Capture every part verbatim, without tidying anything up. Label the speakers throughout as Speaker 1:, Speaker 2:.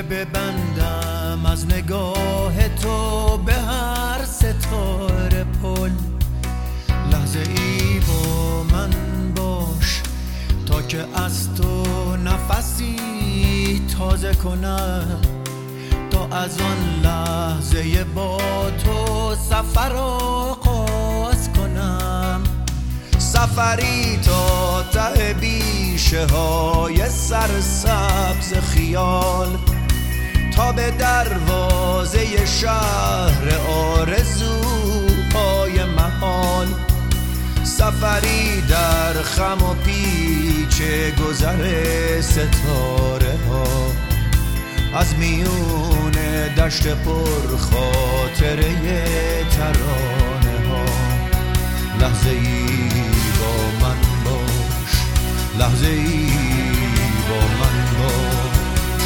Speaker 1: که ببندم از نگاه تو به هر ستاره پل. لحظه ای با من باش تا که از تو نفسی تازه کنم، تا از آن لحظه با تو سفر آغاز کنم. سفری تا ته بیشه های سرسبز خیال، تا به دروازه شهر آرزوهای محال. سفری در خم و پیچ گذر ستاره ها، از میون دشت پر خاطره ترانه ها. لحظه ای با من باش، لحظه ای با من باش.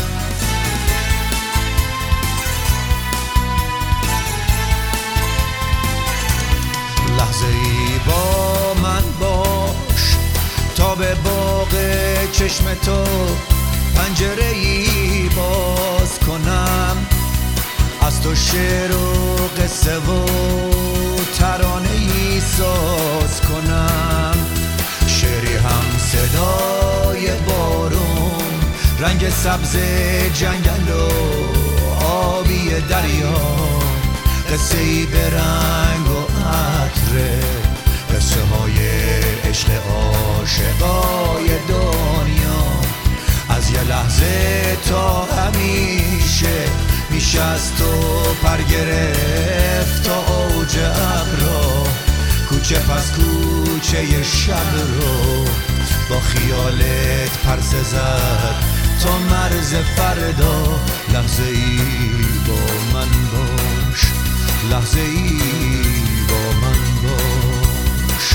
Speaker 1: لحظه ای با من باش تا به باغ چشم تو پنجره ای باز کنم. از تو شعر و قصه و ترانه ای ساز کنم. شعری هم صدای بارون، رنگ سبز جنگل و آبی دریا. قصه ای به رنگ و عطر، قصه های عشق عاشقای دنیا. از یه لحظه تا همیشه میشه از تو پر گرفت تا اوج ابرها. کوچه پس کوچه شب رو با خیالت پرسه زد تا مرز فردا. لحظه ای با من باش، لحظه ای با من باش.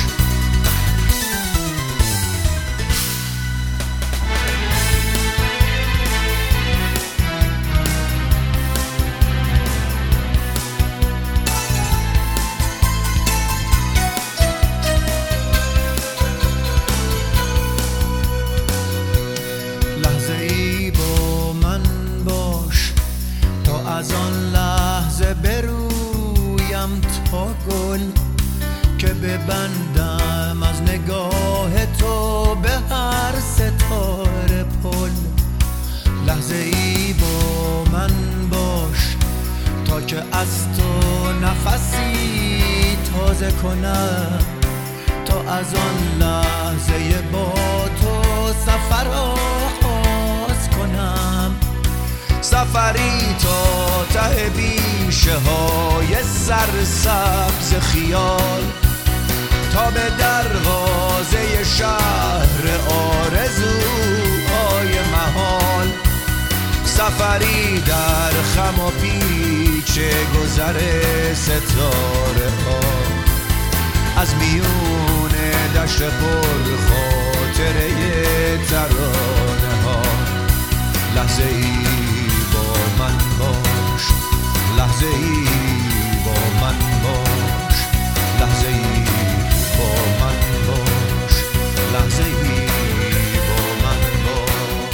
Speaker 1: از آن لحظه برویم تا گل که ببندم از نگاه تو به هر ستاره پل. لحظه ای با من باش تا که از تو نفسی تازه کنم، تا از آن لحظه با تو سفر آغاز کنم. سفری تا ته بیشه های سرسبز خیال، تا به دروازه شهر آرزوهای محال. سفری در خم و پیچ گذر ستاره ها، از میون دشت پر خاطره ترانه ها. لحظه ای با من باش، لحظه ای با من باش، لحظه ای با من باش، لحظه ای با من باش.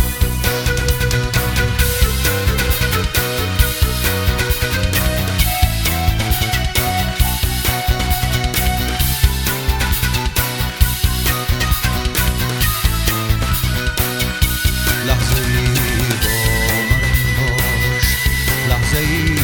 Speaker 1: لحظه ای با من باش، لحظه ای